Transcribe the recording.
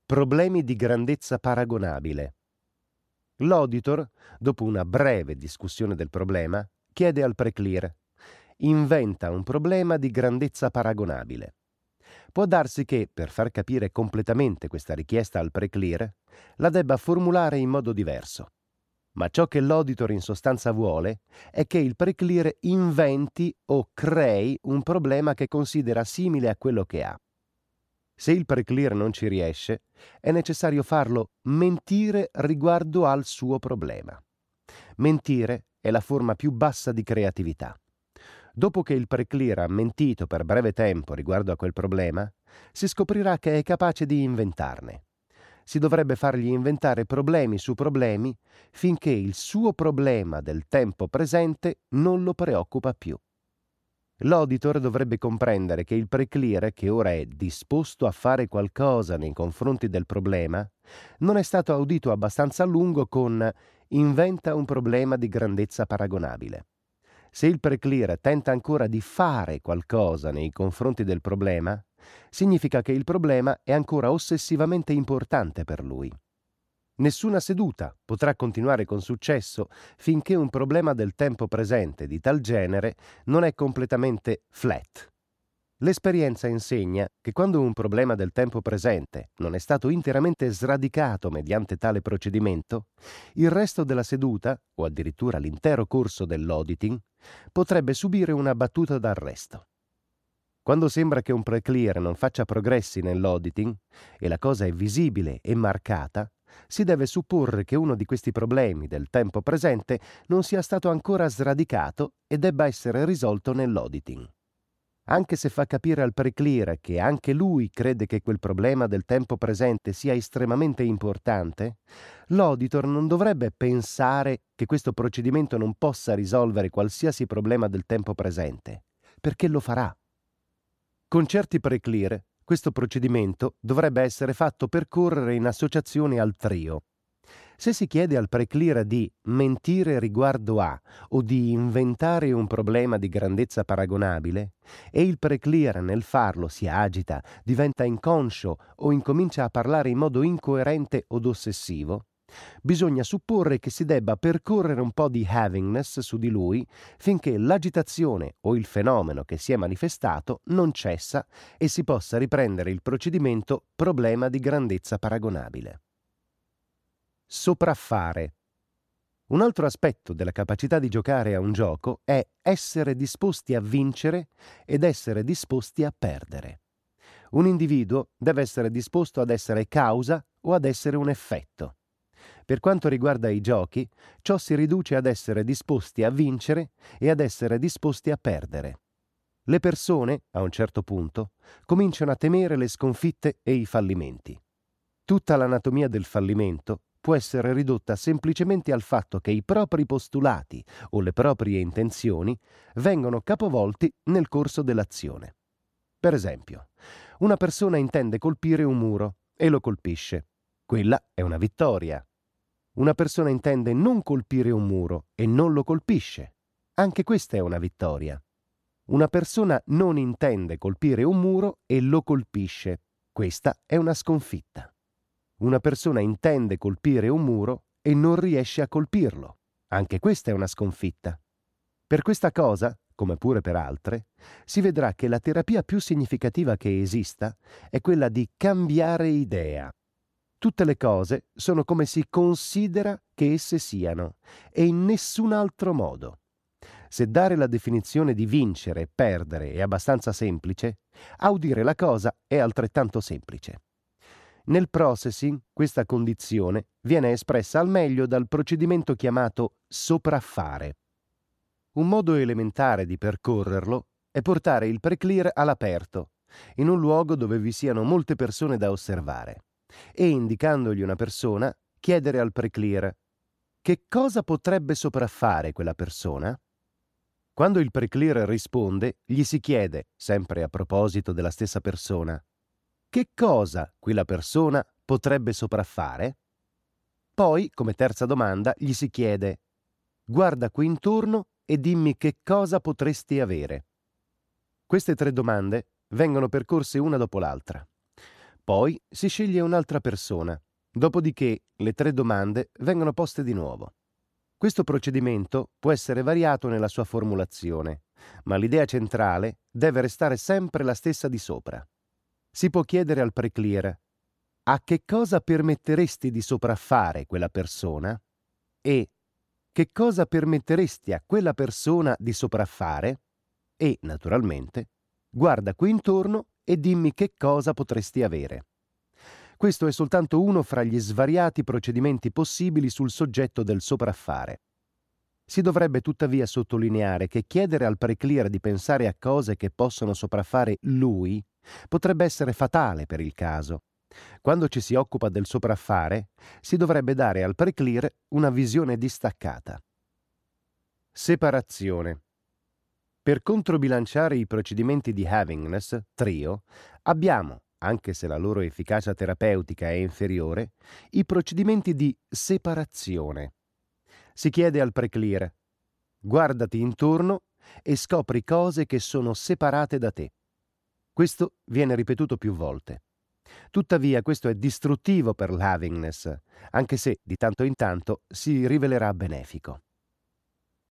Problemi di grandezza paragonabile. L'auditor, dopo una breve discussione del problema, chiede al preclear: inventa un problema di grandezza paragonabile. Può darsi che, per far capire completamente questa richiesta al preclear, la debba formulare in modo diverso. Ma ciò che l'auditor in sostanza vuole è che il preclear inventi o crei un problema che considera simile a quello che ha. Se il preclear non ci riesce, è necessario farlo mentire riguardo al suo problema. Mentire è la forma più bassa di creatività. Dopo che il preclear ha mentito per breve tempo riguardo a quel problema, si scoprirà che è capace di inventarne. Si dovrebbe fargli inventare problemi su problemi finché il suo problema del tempo presente non lo preoccupa più. L'auditor dovrebbe comprendere che il preclear, che ora è disposto a fare qualcosa nei confronti del problema, non è stato audito abbastanza a lungo con «inventa un problema di grandezza paragonabile». Se il preclear tenta ancora di fare qualcosa nei confronti del problema, significa che il problema è ancora ossessivamente importante per lui. Nessuna seduta potrà continuare con successo finché un problema del tempo presente di tal genere non è completamente flat. L'esperienza insegna che quando un problema del tempo presente non è stato interamente sradicato mediante tale procedimento, il resto della seduta, o addirittura l'intero corso dell'auditing, potrebbe subire una battuta d'arresto. Quando sembra che un preclear non faccia progressi nell'auditing, e la cosa è visibile e marcata, si deve supporre che uno di questi problemi del tempo presente non sia stato ancora sradicato e debba essere risolto nell'auditing. Anche se fa capire al preclear che anche lui crede che quel problema del tempo presente sia estremamente importante, l'auditor non dovrebbe pensare che questo procedimento non possa risolvere qualsiasi problema del tempo presente, perché lo farà. Con certi preclear, questo procedimento dovrebbe essere fatto percorrere in associazione al trio. Se si chiede al preclear di mentire riguardo a o di inventare un problema di grandezza paragonabile e il preclear nel farlo si agita, diventa inconscio o incomincia a parlare in modo incoerente od ossessivo, bisogna supporre che si debba percorrere un po' di havingness su di lui finché l'agitazione o il fenomeno che si è manifestato non cessa e si possa riprendere il procedimento problema di grandezza paragonabile. Sopraffare. Un altro aspetto della capacità di giocare a un gioco è essere disposti a vincere ed essere disposti a perdere. Un individuo deve essere disposto ad essere causa o ad essere un effetto. Per quanto riguarda i giochi, ciò si riduce ad essere disposti a vincere e ad essere disposti a perdere. Le persone, a un certo punto, cominciano a temere le sconfitte e i fallimenti. Tutta l'anatomia del fallimento può essere ridotta semplicemente al fatto che i propri postulati o le proprie intenzioni vengono capovolti nel corso dell'azione. Per esempio, una persona intende colpire un muro e lo colpisce. Quella è una vittoria. Una persona intende non colpire un muro e non lo colpisce. Anche questa è una vittoria. Una persona non intende colpire un muro e lo colpisce. Questa è una sconfitta. Una persona intende colpire un muro e non riesce a colpirlo. Anche questa è una sconfitta. Per questa cosa, come pure per altre, si vedrà che la terapia più significativa che esista è quella di cambiare idea. Tutte le cose sono come si considera che esse siano e in nessun altro modo. Se dare la definizione di vincere e perdere è abbastanza semplice, a udire la cosa è altrettanto semplice. Nel processing, questa condizione viene espressa al meglio dal procedimento chiamato sopraffare. Un modo elementare di percorrerlo è portare il preclear all'aperto, in un luogo dove vi siano molte persone da osservare, e indicandogli una persona, chiedere al preclear: che cosa potrebbe sopraffare quella persona? Quando il preclear risponde, gli si chiede, sempre a proposito della stessa persona: che cosa quella persona potrebbe sopraffare? Poi, come terza domanda, gli si chiede: guarda qui intorno e dimmi che cosa potresti avere. Queste tre domande vengono percorse una dopo l'altra. Poi si sceglie un'altra persona, dopodiché le 3 domande vengono poste di nuovo. Questo procedimento può essere variato nella sua formulazione, ma l'idea centrale deve restare sempre la stessa di sopra. Si può chiedere al preclear: a che cosa permetteresti di sopraffare quella persona? E che cosa permetteresti a quella persona di sopraffare? E, naturalmente, guarda qui intorno e dimmi che cosa potresti avere. Questo è soltanto uno fra gli svariati procedimenti possibili sul soggetto del sopraffare. Si dovrebbe tuttavia sottolineare che chiedere al preclear di pensare a cose che possono sopraffare lui potrebbe essere fatale per il caso. Quando ci si occupa del sopraffare, si dovrebbe dare al preclear una visione distaccata. Separazione. Per controbilanciare i procedimenti di Havingness, trio, abbiamo, anche se la loro efficacia terapeutica è inferiore, i procedimenti di separazione. Si chiede al preclear: guardati intorno e scopri cose che sono separate da te. Questo viene ripetuto più volte. Tuttavia questo è distruttivo per l'Havingness, anche se di tanto in tanto si rivelerà benefico.